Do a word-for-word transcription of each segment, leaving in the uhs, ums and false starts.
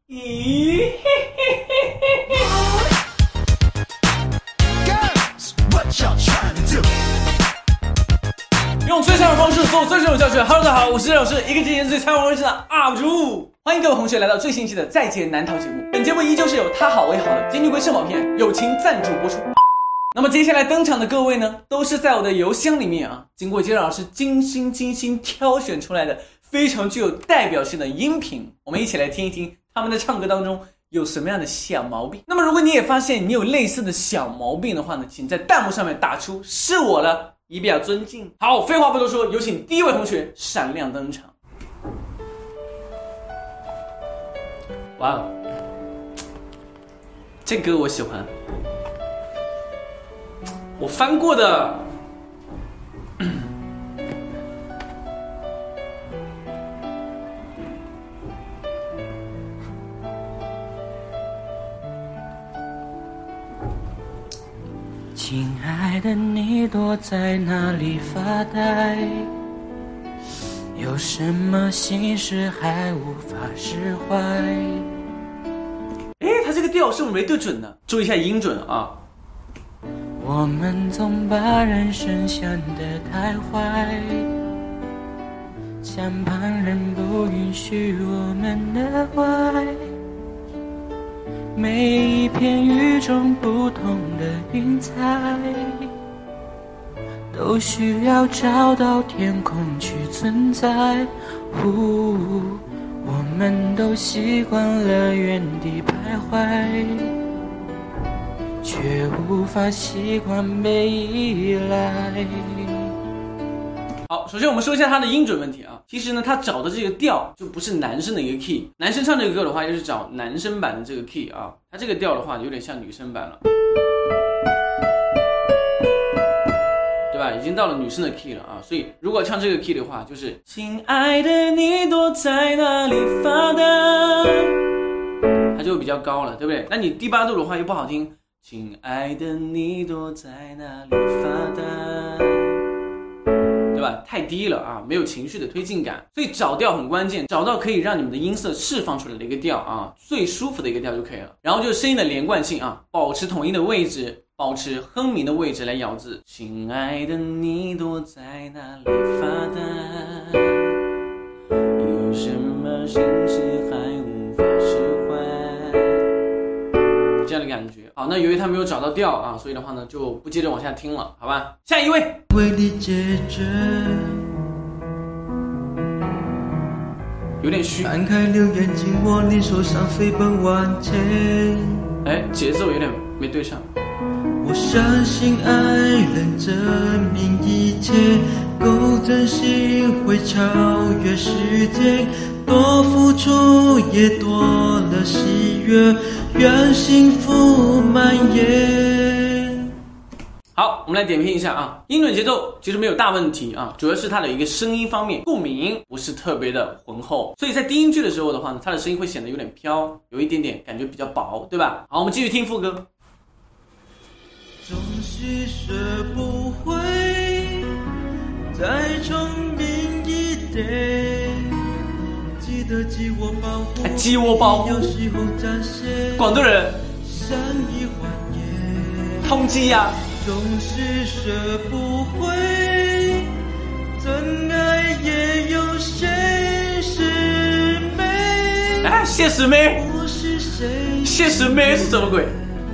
咦嘿嘿嘿嘿嘿。用最善的方式做最深有教学。Hello， 大家好，我是任老师，一个今年最参与微信的 U P 主。欢迎各位同学来到最新一期的《再见难逃》节目。本节目依旧是由他好为好的金鸡龟社保片友情赞助播出。那么接下来登场的各位呢，都是在我的邮箱里面啊，经过杰老师精心精心挑选出来的非常具有代表性的音频。我们一起来听一听他们在唱歌当中有什么样的小毛病。那么如果你也发现你有类似的小毛病的话呢，请在弹幕上面打出是我了，以表尊敬。好，废话不多说，有请第一位同学闪亮登场。哇哦，这歌我喜欢，我翻过的。 亲爱的，你躲在哪里发呆？有什么心事还无法释怀？ 诶，他这个调是不是没对准呢？注意一下音准啊。 我们总把人生想得太坏，像旁人不允许我们的坏。每一片与众不同的云彩，都需要找到天空去存在。呼，我们都习惯了原地徘徊，却无法习惯被依赖。 好，首先我们说一下他的音准问题啊。其实呢，他找的这个调就不是男生的一个 key， 男生唱这个歌的话，就是找男生版的这个 key 啊。他这个调的话，有点像女生版了，对吧？已经到了女生的 key 了啊。所以如果唱这个 key 的话，就是亲爱的，你躲在哪里发呆，它就会比较高了，对不对？那你第八度的话又不好听，亲爱的，你躲在哪里发呆，对吧？太低了啊，没有情绪的推进感。所以找调很关键，找到可以让你们的音色释放出来的一个调啊，最舒服的一个调就可以了。然后就是声音的连贯性啊，保持统一的位置，保持哼鸣的位置来咬字。亲爱的，你躲在哪里发呆，有什么心事还无法释怀，这样的感觉。好，那由于他没有找到调啊，所以的话呢就不接着往下听了，好吧？下一位， 为你解决， 有点虚， 翻开留言紧握你手上飞奔万千。 哎，节奏有点没对上。 我相信爱能证明一切，够真心会超越时间，多付出也多了喜悦，愿幸福蔓延。 好，我们来点评一下啊，音准节奏其实没有大问题啊，主要是它的一个声音方面，共鸣不是特别的浑厚，所以在低音句的时候的话呢，它的声音会显得有点飘，有一点点感觉比较薄，对吧？好，我们继续听副歌。 总是学不会，再聪明一点，记得自我保护， 还自我保护， 有时候展现广东人善意谎言， 通缉呀、啊， 总是学不会，真爱也有现实美。 哎，现实美，现实美是什么鬼？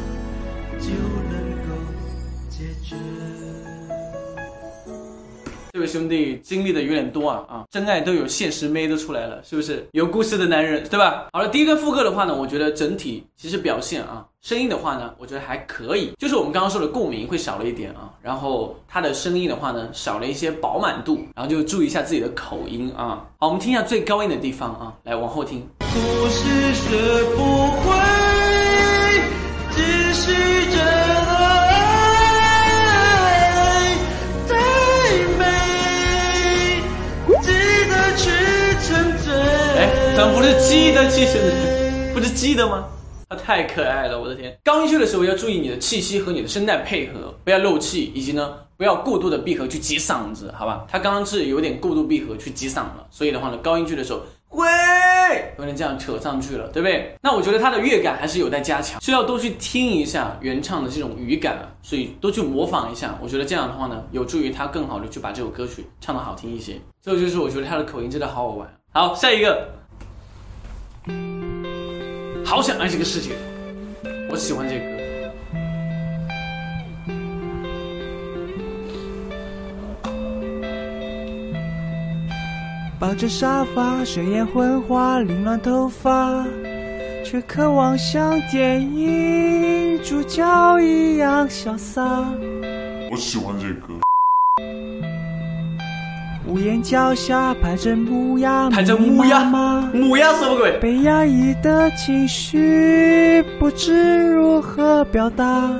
这位兄弟经历的有点多啊啊！真爱都有现实妹都出来了，是不是？有故事的男人，对吧？好了，第一段副歌的话呢，我觉得整体其实表现啊，声音的话呢，我觉得还可以，就是我们刚刚说的共鸣会少了一点啊，然后他的声音的话呢，少了一些饱满度，然后就注意一下自己的口音啊。好，我们听一下最高音的地方啊，来往后听。 不是学不会，只是真爱。 咱不是鸡的气声，不是鸡的吗？它太可爱了，我的天！高音区的时候要注意你的气息和你的声带配合，不要漏气，以及呢不要过度的闭合去挤嗓子，好吧？它刚刚是有点过度闭合去挤嗓了，所以的话呢，高音区的时候会有点这样扯上去了，对不对？那我觉得它的乐感还是有待加强，需要多去听一下原唱的这种语感，所以多去模仿一下。我觉得这样的话呢，有助于他更好的去把这首歌曲唱得好听一些。最后就是我觉得他的口音真的好好玩。好，下一个，好想爱这个世界，我喜欢这个歌。 抱着沙发，睡眼昏花，凌乱头发，却渴望像电影主角一样潇洒。 我喜欢这歌。 屋檐脚下排着木鸭， 排着木鸭，木鸭什么鬼？ 被压抑的情绪不知如何表达。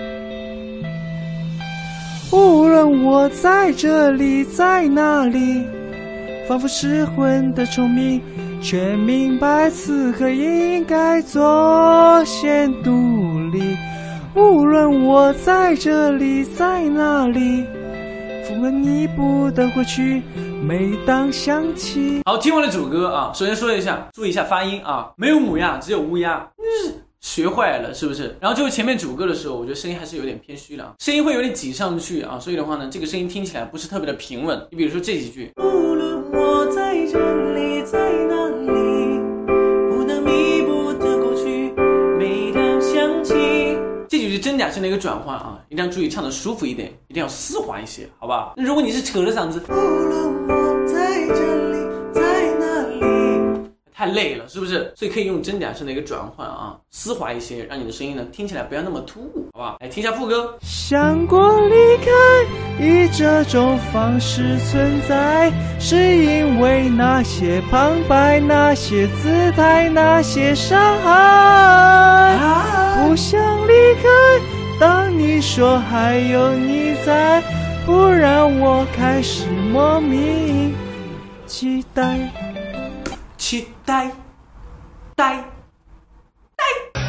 无论我在这里，在哪里，仿佛失魂的虫鸣，却明白此刻应该做些努力。无论我在这里，在哪里，符合你不的过去，每当想起。 好，听完了主歌啊，首先说一下，注意一下发音啊，没有母鸭，只有乌鸦。学坏了是不是？然后就是前面主歌的时候，我觉得声音还是有点偏虚了，声音会有点挤上去啊，所以的话呢，这个声音听起来不是特别的平稳。你比如说这几句， 无论我在这里，在哪里，不能弥补的过去，每当想起。 这几句真假声的一个转换啊，一定要注意唱的舒服一点，一定要丝滑一些，好不好？那如果你是扯着嗓子， 无论我在这里，在哪里， 太累了，是不是？所以可以用真假声的一个转换啊，丝滑一些，让你的声音呢听起来不要那么突兀，好不好？来听一下副歌。 想过离开，以这种方式存在，是因为那些旁白，那些姿态，那些伤害。不想离开，当你说还有你在，不让我开始莫名期待。 期待，呆，呆。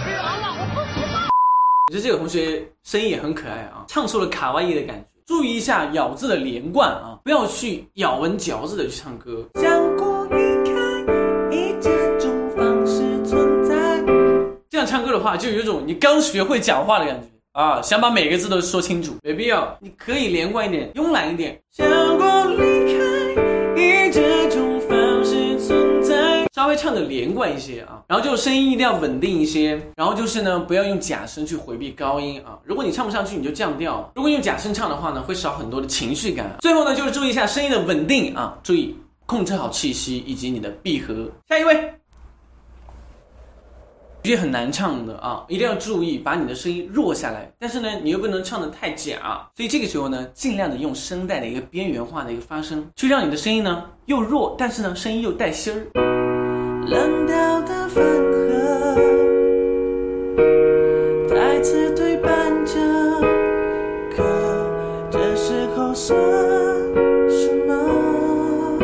我觉得这个同学声音也很可爱啊，唱出了卡哇伊的感觉。注意一下咬字的连贯啊，不要去咬文嚼字的去唱歌。 想过离开，以这种方式存在。 这样唱歌的话，就有一种你刚学会讲话的感觉啊，想把每个字都说清楚，没必要。你可以连贯一点，慵懒一点。 想过离开，以这种方式存在。 稍微唱的连贯一些啊，然后就声音一定要稳定一些，然后就是呢，不要用假声去回避高音啊。如果你唱不上去，你就降调。如果用假声唱的话呢，会少很多的情绪感。最后呢，就是注意一下声音的稳定啊，注意控制好气息以及你的闭合。下一位，有些很难唱的啊，一定要注意把你的声音弱下来，但是呢，你又不能唱得太假，所以这个时候呢，尽量的用声带的一个边缘化的一个发声，去让你的声音呢又弱，但是呢声音又带芯儿。 冷掉的饭盒，再次对伴着，可这时候算什么？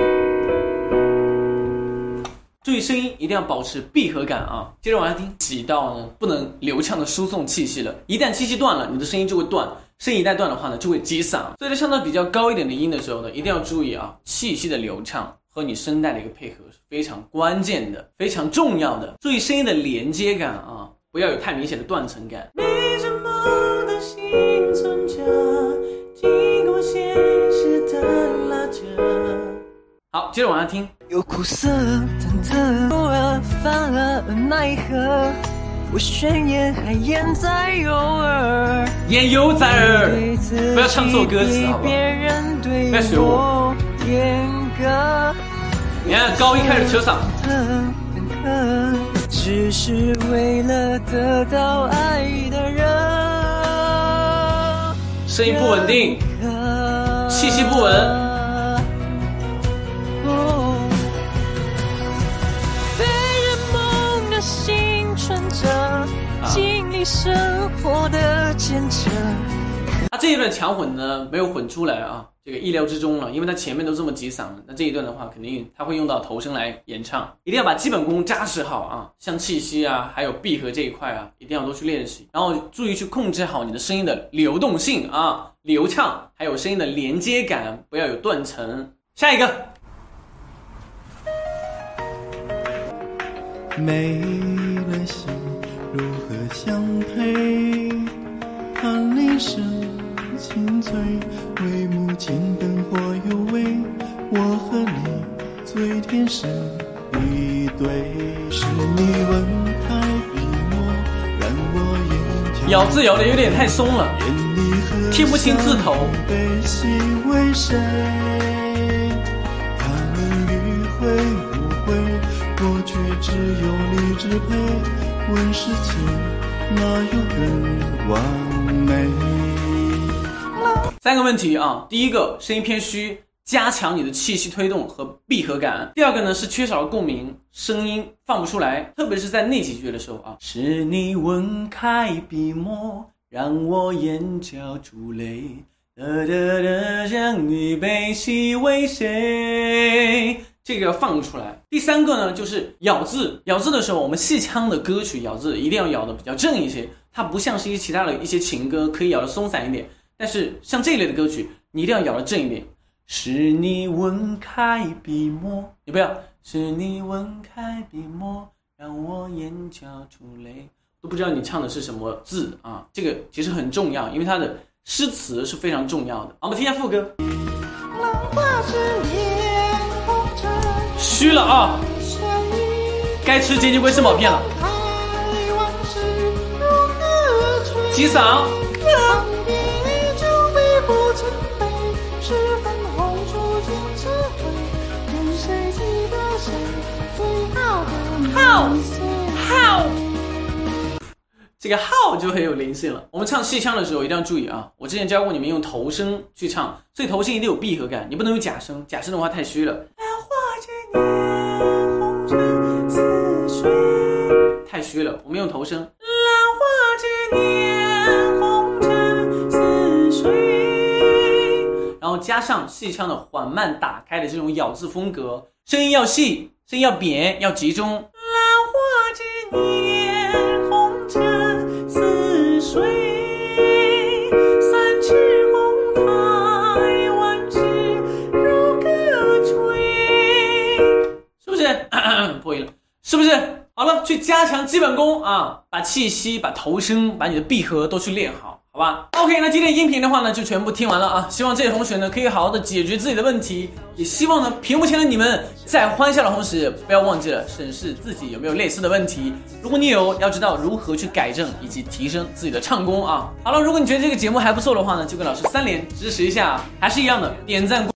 注意声音一定要保持闭合感啊！接着往下听，挤到呢不能流畅的输送气息了，一旦气息断了，你的声音就会断，声音一旦断的话呢，就会挤嗓。所以在唱到比较高一点的音的时候呢，一定要注意啊，气息的流畅和你声带的一个配合是非常关键的，非常重要的。注意声音的连接感啊，不要有太明显的断层感。 没什么的幸存者，经过现实的拉扯。 好，接着往下听。 有苦涩忐忑，偶尔反而奈何，我宣言还言在右耳， 言犹在耳，不要唱错歌词好不好？不要学我。你看高一开始扯嗓， 只是为了得到爱的人， 声音不稳定，气息不稳。 被人梦的幸存者，经历生活的见证。 他这一段强混呢没有混出来啊，这个意料之中了，因为他前面都这么挤嗓了，那这一段的话肯定他会用到头声来演唱，一定要把基本功扎实好啊，像气息啊还有闭合这一块啊，一定要多去练习，然后注意去控制好你的声音的流动性啊，流畅，还有声音的连接感，不要有断层。下一个， 没了心如何相配？看铃声清脆，为母亲灯火幽微，我和你最天生一对。是你吻开笔墨，让我眼角咬字咬的有点太松了，听不清字头。 悲喜为谁？他们迂回无悔，我却只有你支配。问世间哪有更完美？ 三个问题啊，第一个声音偏虚，加强你的气息推动和闭合感。第二个呢是缺少了共鸣，声音放不出来，特别是在那几句的时候啊。是你吻开笔墨，让我眼角珠泪，哒哒哒，相遇悲喜为谁？这个要放出来。第三个呢就是咬字，咬字的时候，我们戏腔的歌曲咬字一定要咬的比较正一些，它不像是一些其他的一些情歌可以咬的松散一点。但是像这一类的歌曲，你一定要咬得正一点。是你吻开笔墨，你不要是你吻开笔墨，让我眼角珠泪，都不知道你唱的是什么字啊！这个其实很重要，因为它的诗词是非常重要的。好，我们听一下副歌。虚了啊！该吃金鸡龟吃毛片了。击嗓。好好，这个好就很有灵性了。我们唱戏腔的时候一定要注意啊！我之前教过你们用头声去唱，所以头声一定有闭合感，你不能用假声，假声的话太虚了。太虚了，我们用头声。兰花之年，红尘似水，然后加上戏腔的缓慢打开的这种咬字风格，声音要细，声音要扁，要集中。兰花之年，红尘似水，三尺红台，万尺如歌吹，是不是？破音了，是不是？好了，去加强基本功啊，把气息、把头声、把你的闭合都去练好，好吧 ？OK， 那今天音频的话呢，就全部听完了啊。希望这些同学呢，可以好好的解决自己的问题，也希望呢，屏幕前的你们在欢笑的同时，不要忘记了审视自己有没有类似的问题。如果你有，要知道如何去改正以及提升自己的唱功啊。好了，如果你觉得这个节目还不错的话呢，就跟老师三连支持一下，还是一样的，点赞。